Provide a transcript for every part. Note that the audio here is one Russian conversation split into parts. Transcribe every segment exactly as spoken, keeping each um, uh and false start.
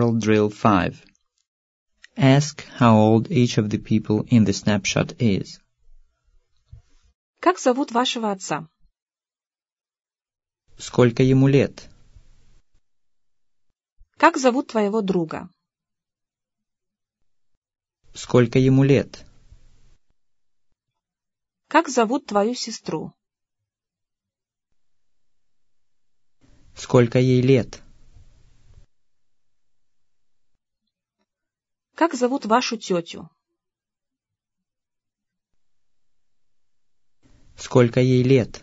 Tutorial Drill five. Ask how old each of the people in the snapshot is. Как зовут вашего отца? Сколько ему лет? Как зовут твоего друга? Сколько ему лет? Как зовут твою сестру? Сколько ей лет? Как зовут вашу тетю? Сколько ей лет?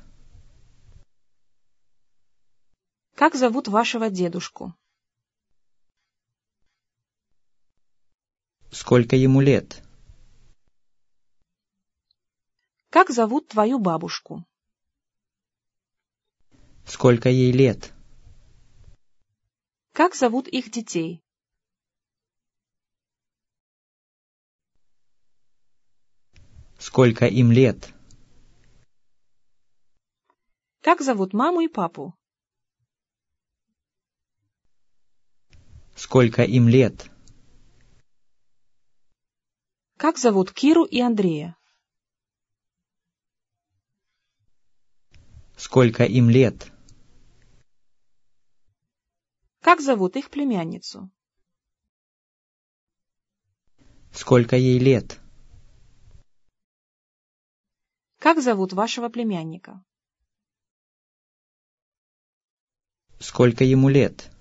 Как зовут вашего дедушку? Сколько ему лет? Как зовут твою бабушку? Сколько ей лет? Как зовут их детей? Сколько им лет? Как зовут маму и папу? Сколько им лет? Как зовут Киру и Андрея? Сколько им лет? Как зовут их племянницу? Сколько ей лет? Как зовут вашего племянника? Сколько ему лет?